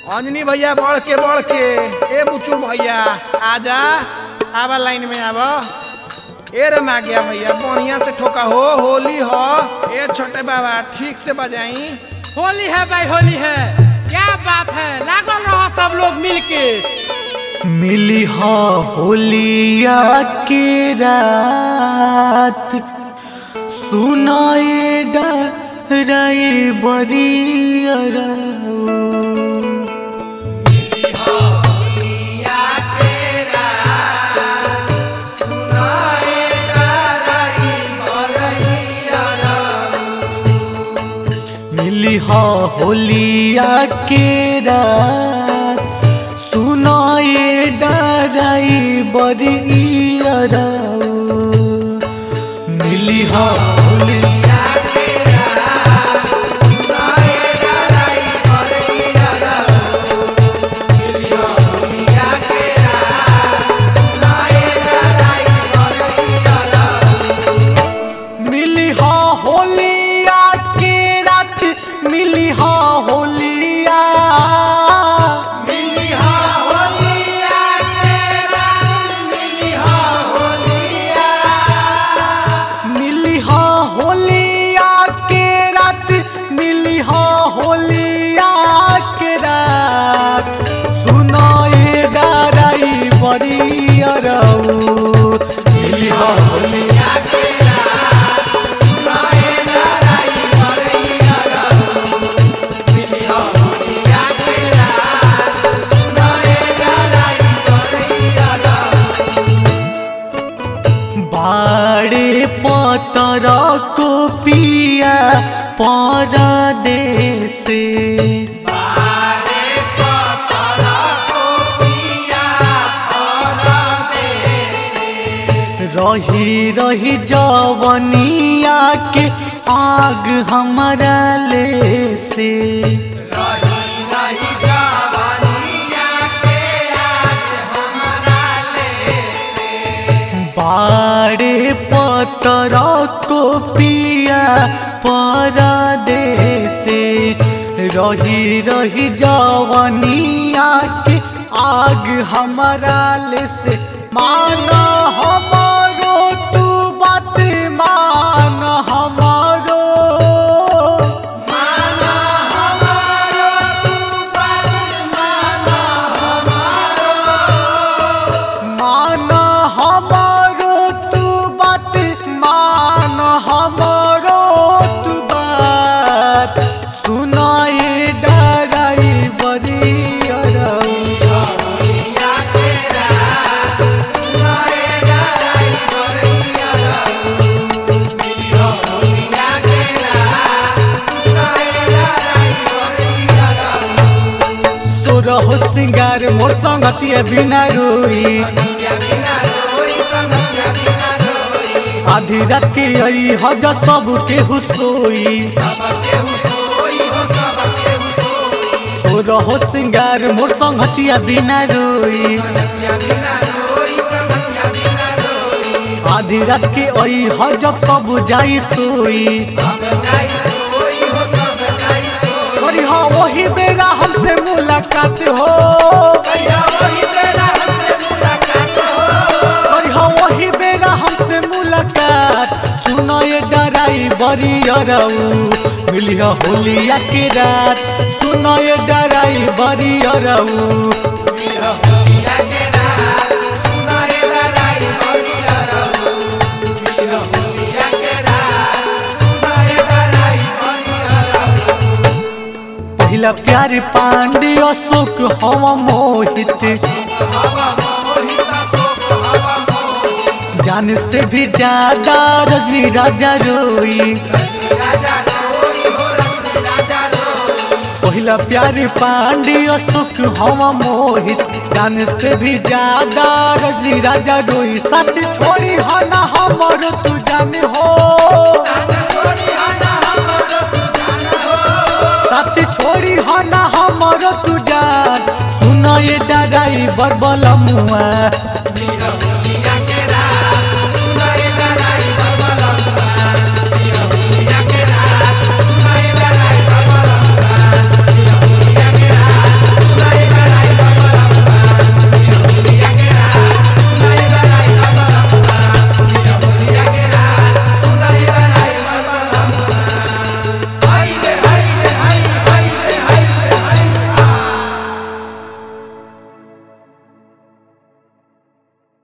अंजनी भैया बढ़ के ए बुचू भैया आजा आवा लाइन में आवा। ए रे मागिया भैया बढ़िया से ठोका हो, होली हो। ए छोटे बाबा ठीक से बजाई। होली है भाई होली है, क्या बात है, लागल रहो सब लोग मिलके। मिली हो होलिया के रात सुनाए डराए बरिया मिली हो होलिया के रात सुनाए डराई बरिया मिली हो होलिया के रात सुनाए डराई बरिया मिली हो होलिया के रात सुनाए डराई बरिया मिली हो होलिया के रात मिली हो होलिया मिली हो होलिया के रात मिली हो होलिया मिली हो होलिया के रात मिली हो होलिया के रात सुनाए डराई बरिया मिली हो होलिया के रात सुनाए डराई बरिया मिली हो होलिया के रात सुनाए डराई बरिया बाड़े पतर को पिया परदेश रही रही जवनिया के आग हमारा ले से बाड़े पतर को पिया परदेश रही रही जवनिया के आग हमारा ले से माना हमारो तू बात मान हमारो माना हमारो तू बात माना हमारो तू बात मान हमारो तू बात सुनाए डराई बरिया रहो सिंगार मोर संगतिया बिना रोई आधी रात के आई हज सब के हुसोई सो रहो सिंगार मोर संगतिया बिना रोई आधी रात के आई हज सब जाई सोई हाँ वही बेरा हमसे मुलाकात हो हाँ वही बेरा हमसे मुलाकात सुनाए डराई बरिया मिली हो होलिया के रात सुनाए डराई बरिया पहिला प्यारे पांडे अशोक हवा मोहित जान से भी ज्यादा रजनी राजा रोई पहिला प्यारे पांडे अशोक हवा मोहित जान से भी ज्यादा रजनी राजा रोई साथ छोड़ी हना हमर तू जान हो साथ छोड़ी हना हमर तू जान सुनाए डराई बरबल मुआ